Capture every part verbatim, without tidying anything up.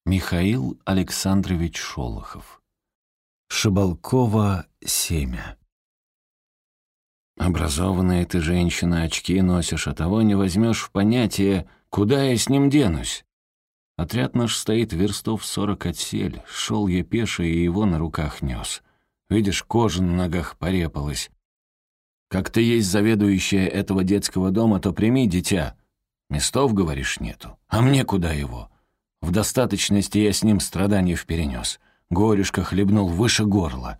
Михаил Александрович Шолохов. Шабалкова семя. Образованная ты женщина, очки носишь, а того не возьмешь в понятие, куда я с ним денусь. Отряд наш стоит верстов сорок отсель, шел я пеше и его на руках нес. Видишь, кожа на ногах порепалась. Как ты есть заведующая этого детского дома, то прими, дитя. Местов, говоришь, нету, а мне куда его? В достаточности я с ним страданий вперенес. Горюшка хлебнул выше горла.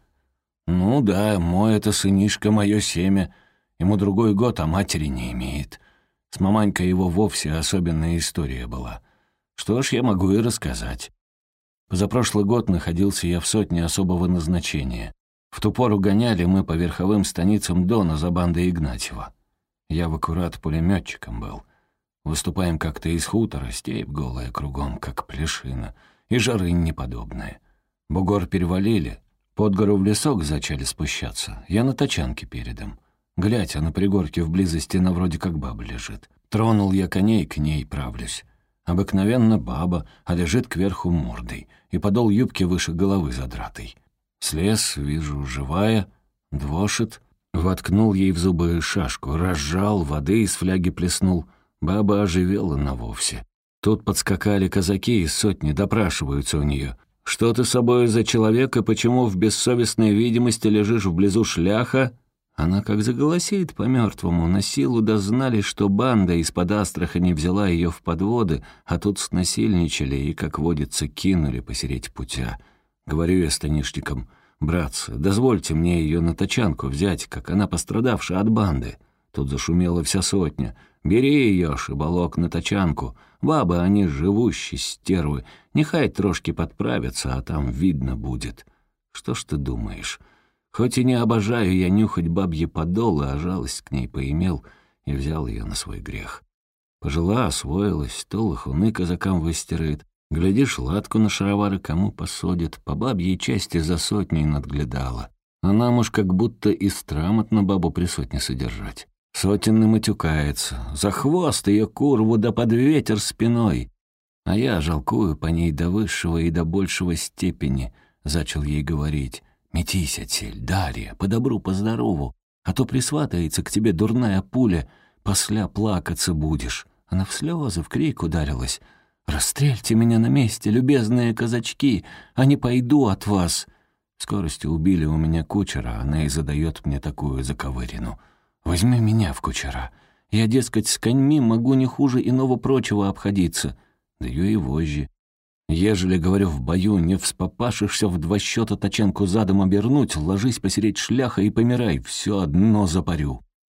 Ну да, мой это сынишка, мое семя. Ему другой год, а матери не имеет. С маманькой его вовсе особенная история была. Что ж, я могу и рассказать. Позапрошлый год находился я в сотне особого назначения. В ту пору гоняли мы по верховым станицам Дона за бандой Игнатьева. Я в аккурат пулеметчиком был. Выступаем как-то из хутора, степь голая кругом, как плешина, и жары неподобные. Бугор перевалили, под гору в лесок зачали спущаться. Я на тачанке передом. Глядь, а на пригорке в близости на вроде как баба лежит. Тронул я коней, к ней правлюсь. Обыкновенно баба, а лежит кверху мордой, и подол юбки выше головы задратый. Слез, вижу, живая, двошит. Воткнул ей в зубы шашку, разжал, воды из фляги плеснул. Баба оживела навовсе. Тут подскакали казаки из сотни, допрашиваются у нее. «Что ты собой за человек и почему в бессовестной видимости лежишь вблизу шляха?» Она как заголосит по-мертвому, на силу дознали, что банда из-под Астрахани взяла ее в подводы, а тут снасильничали и, как водится, кинули посереть путя. Говорю я станишникам: «Братцы, дозвольте мне ее на тачанку взять, как она пострадавшая от банды». Тут зашумела вся сотня. «Бери ее, шибалок, на тачанку. Бабы, они живущие стервы. Нехай трошки подправятся, а там видно будет». Что ж ты думаешь? Хоть и не обожаю я нюхать бабьи подолы, а жалость к ней поимел и взял ее на свой грех. Пожила, освоилась, то лохуны казакам выстирает. Глядишь, латку на шаровары кому посадит, по бабьей части за сотней надглядала. А нам уж как будто и страмотно бабу при сотне содержать. Сотенный матюкается. За хвост ее курву да под ветер спиной. А я жалкую по ней до высшего и до большего степени. Зачал ей говорить: «Метись отсель, Дарья, по добру, по здорову, а то присватается к тебе дурная пуля, посля плакаться будешь». Она в слезы, в крик ударилась. «Расстрельте меня на месте, любезные казачки, а не пойду от вас». В скорости убили у меня кучера, она и задает мне такую заковырину: «Возьми меня в кучера. Я, дескать, с коньми могу не хуже иного прочего обходиться». Даю и вожжи. Ежели, говорю, в бою не вспопашешься в два счета тачанку задом обернуть, ложись посереть шляха и помирай, все одно запарю.